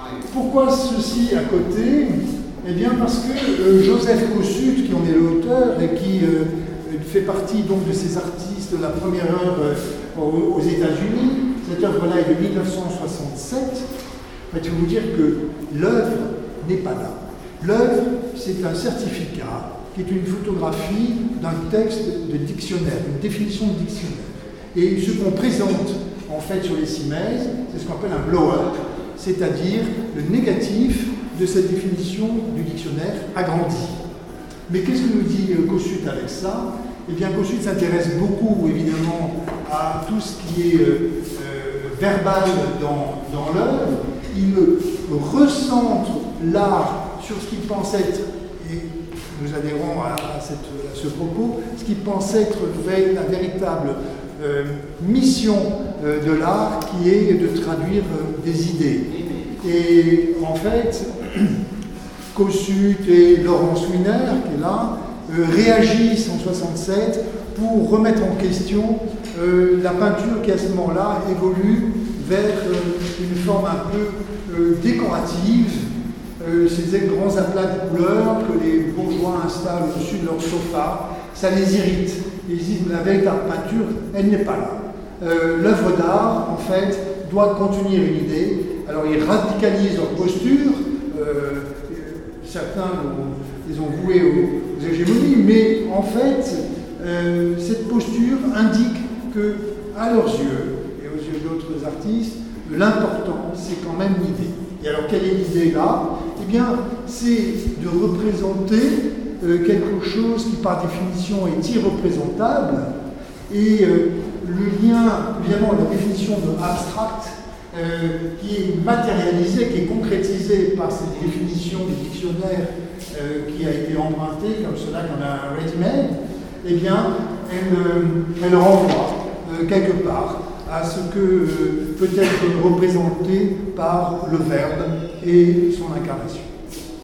Pourquoi ceci à côté? Eh bien parce que Joseph Kossuth, qui en est l'auteur et qui fait partie donc de ces artistes de la première heure aux États-Unis, cette œuvre-là est de 1967, il faut vous dire que l'œuvre n'est pas là. L'œuvre, c'est un certificat qui est une photographie d'un texte de dictionnaire, une définition de dictionnaire. Et ce qu'on présente en fait sur les CIMES, c'est ce qu'on appelle un blow-up, c'est-à-dire le négatif de cette définition du dictionnaire agrandi. Mais qu'est-ce que nous dit Kossuth avec ça? Eh bien, Kossuth s'intéresse beaucoup, évidemment, à tout ce qui est verbal dans l'œuvre. Il recentre l'art sur ce qu'il pense être, et nous adhérons à ce propos, ce qu'il pense être la véritable mission de l'art, qui est de traduire des idées. Et en fait, Kossuth et Laurence Wiener, qui est là, réagissent en 1967 pour remettre en question la peinture qui à ce moment-là évolue vers une forme un peu décorative, ces grands aplats de couleurs que les bourgeois installent au-dessus de leur sofa, ça les irrite. Ils disent que la véritable peinture, elle n'est pas là. L'œuvre d'art, en fait, doit contenir une idée. Alors ils radicalisent leur posture, certains les ont voués aux hégémonies, mais en fait, cette posture indique que, à leurs yeux, et aux yeux d'autres artistes, l'important, c'est quand même l'idée. Et alors, quelle est l'idée là? Eh bien, c'est de représenter quelque chose qui, par définition, est irreprésentable, et le lien, évidemment, la définition de abstract, qui est matérialisée, qui est concrétisée par cette définition du dictionnaire qui a été empruntée, comme cela qu'on a ready-made, eh bien, elle renvoie quelque part à ce que peut être représenté par le verbe et son incarnation.